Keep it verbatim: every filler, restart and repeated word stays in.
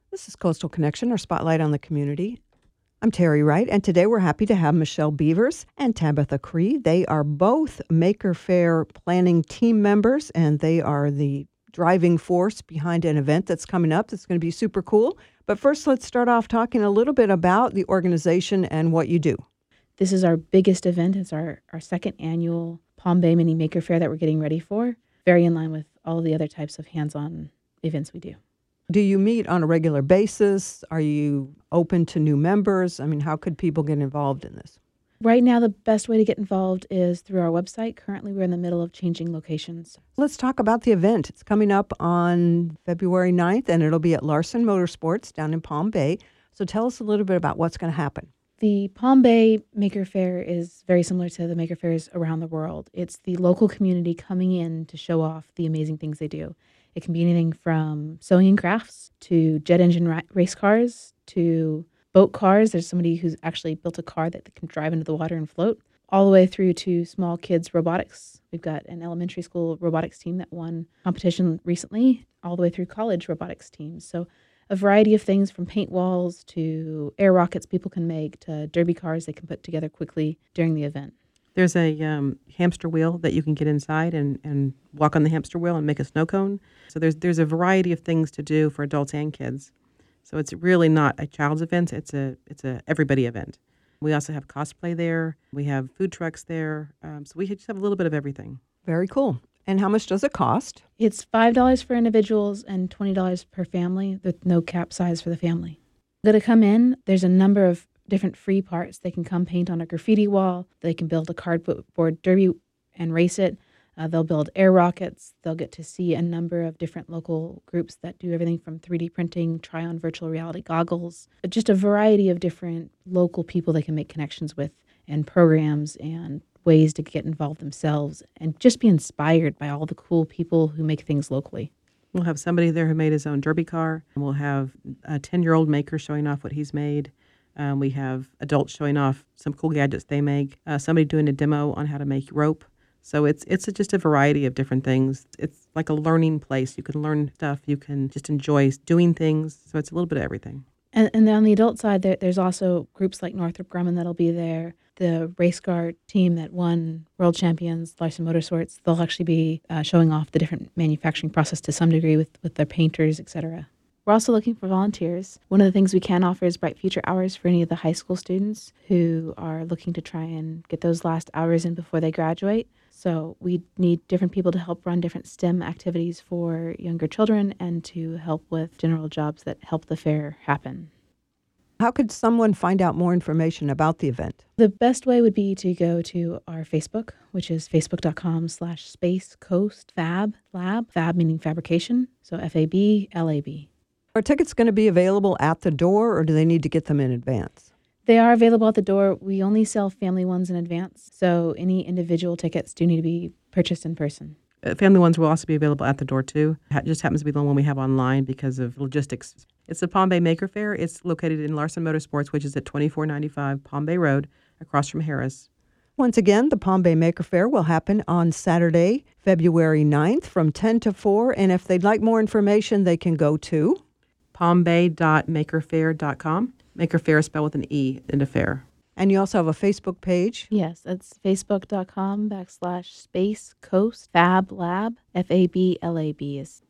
This is Coastal Connection, our spotlight on the community. I'm Terry Wright, and today we're happy to have Michelle Beavers and Tabitha Cree. They are both Maker Faire planning team members, and they are the driving force behind an event that's coming up that's going to be super cool. But first, let's start off talking a little bit about the organization and what you do. This is our biggest event. It's our, our second annual Palm Bay Mini Maker Faire that we're getting ready for. Very in line with all of the other types of hands-on events we do. Do you meet on a regular basis? Are you open to new members? I mean, how could people get involved in this? Right now, the best way to get involved is through our website. Currently, we're in the middle of changing locations. Let's talk about the event. It's coming up on February ninth, and it'll be at Larson Motorsports down in Palm Bay. So tell us a little bit about what's going to happen. The Palm Bay Maker Faire is very similar to the Maker Faires around the world. It's the local community coming in to show off the amazing things they do. It can be anything from sewing and crafts to jet engine ra- race cars to boat cars. There's somebody who's actually built a car that can drive into the water and float, all the way through to small kids robotics. We've got an elementary school robotics team that won competition recently, all the way through college robotics teams. So a variety of things from paint walls to air rockets people can make to derby cars they can put together quickly during the event. There's a um, hamster wheel that you can get inside and, and walk on the hamster wheel and make a snow cone. So there's there's a variety of things to do for adults and kids. So it's really not a child's event. It's a it's a everybody event. We also have cosplay there. We have food trucks there. Um, so we just have a little bit of everything. Very cool. And how much does it cost? It's five dollars for individuals and twenty dollars per family with no cap size for the family. To come in, there's a number of different free parts. They can come paint on a graffiti wall. They can build a cardboard derby and race it. Uh, they'll build air rockets. They'll get to see a number of different local groups that do everything from three D printing, try on virtual reality goggles, just a variety of different local people they can make connections with and programs and ways to get involved themselves and just be inspired by all the cool people who make things locally. We'll have somebody there who made his own derby car. We'll have a ten-year-old maker showing off what he's made. Um, we have adults showing off some cool gadgets they make. Uh, somebody doing a demo on how to make rope. So it's it's a, just a variety of different things. It's like a learning place. You can learn stuff. You can just enjoy doing things. So it's a little bit of everything. And, and then on the adult side, there, there's also groups like Northrop Grumman that'll be there. The race car team that won world champions, Larson Motorsports, they'll actually be uh, showing off the different manufacturing process to some degree with, with their painters, et cetera. We're also looking for volunteers. One of the things we can offer is Bright Future Hours for any of the high school students who are looking to try and get those last hours in before they graduate. So we need different people to help run different STEM activities for younger children and to help with general jobs that help the fair happen. How could someone find out more information about the event? The best way would be to go to our Facebook, which is facebook.com slash space coast fab lab, fab meaning fabrication, so F A B L A B. Are tickets going to be available at the door, or do they need to get them in advance? They are available at the door. We only sell family ones in advance, so any individual tickets do need to be purchased in person. Uh, family ones will also be available at the door, too. It just happens to be the one we have online because of logistics. It's the Palm Bay Maker Faire. It's located in Larson Motorsports, which is at twenty-four ninety-five Palm Bay Road, across from Harris. Once again, the Palm Bay Maker Faire will happen on Saturday, February ninth from ten to four. And if they'd like more information, they can go to palm bay dot maker faire dot com. Maker Faire is spelled with an E in the fair. And you also have a Facebook page. Yes, it's facebook.com backslash space coast fab lab. F A B L A B is